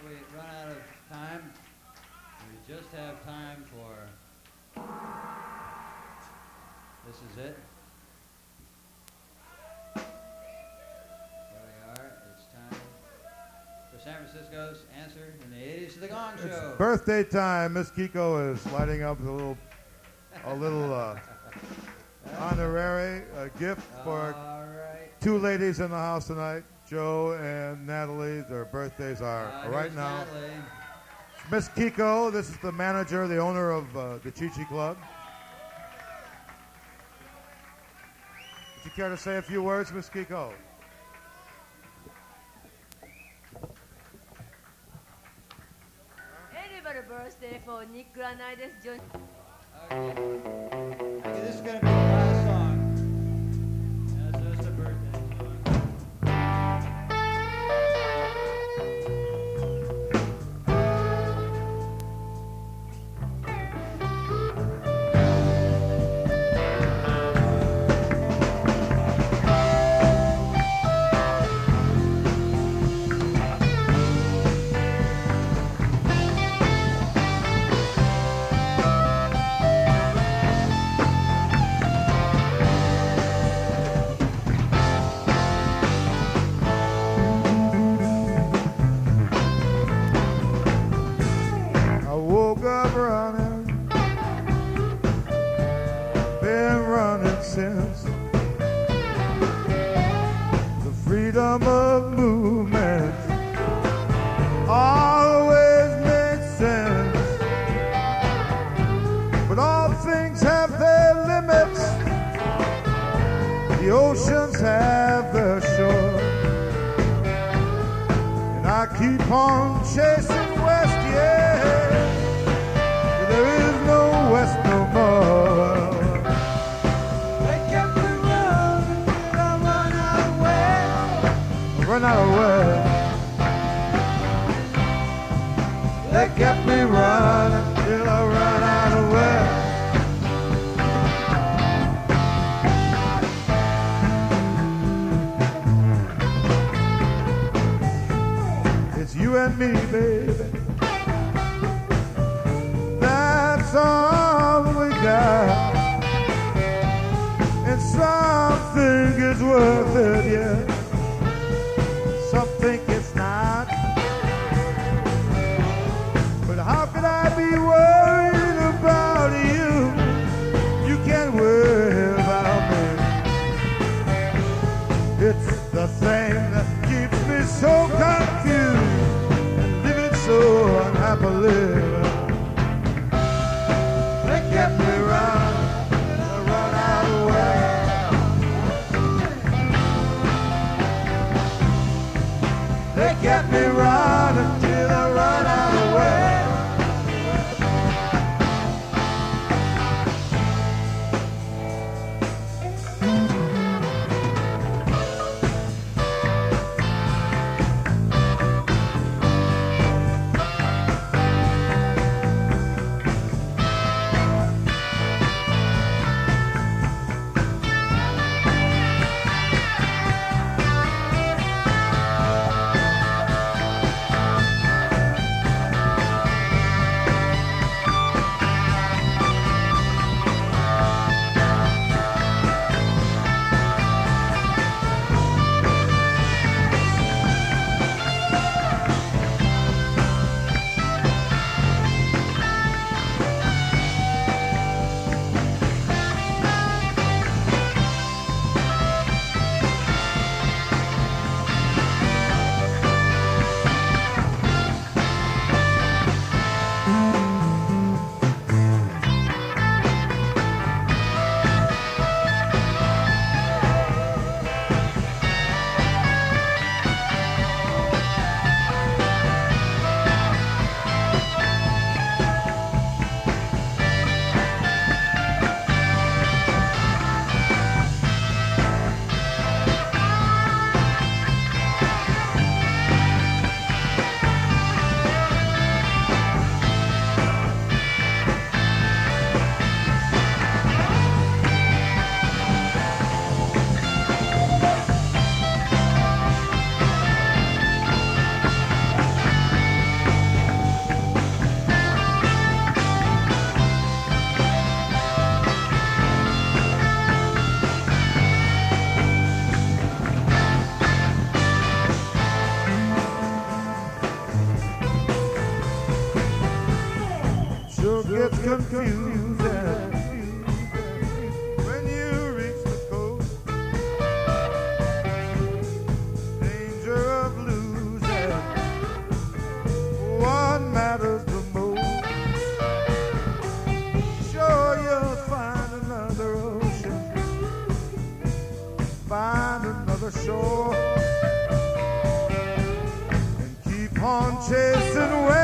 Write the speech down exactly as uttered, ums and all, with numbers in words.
we run out of time. We just have time for. This is it. There we are. It's time for San Francisco's answer in the eighties to the Gong Show. It's birthday time. Miss Kiko is lighting up with a little, a little uh, honorary uh, gift for right. two ladies in the house tonight, Joe and Natalie. Their birthdays are Uh, right here's now. Natalie. Miss Kiko, this is the manager, the owner of uh, the Chi Chi Club. Would you care to say a few words, Miss Kiko? Anniversary birthday for Nick Granides Junior Okay. Okay, this is going to be the last song. That's just a birthday song. I woke up running, been running since. The freedom of movement always makes sense, but all things have their limits. The oceans have their shore, and I keep on chasing west, yeah. There is no west no more. They kept me running till I run out of way. Run out of way. They kept me running till I run out of way. It's you and me, baby. That's all we got. And some think it's worth it, yeah. Some think it's not. But how could I be worried about you? You can't worry about me. It's the thing that keeps me so confused and living so unhappily. They kept me running till I run out of way. They kept me running till I run out of way. gets confused. And when you reach the coast, danger of losing what matters the most. Sure, you'll find another ocean, find another shore, and keep on chasing west.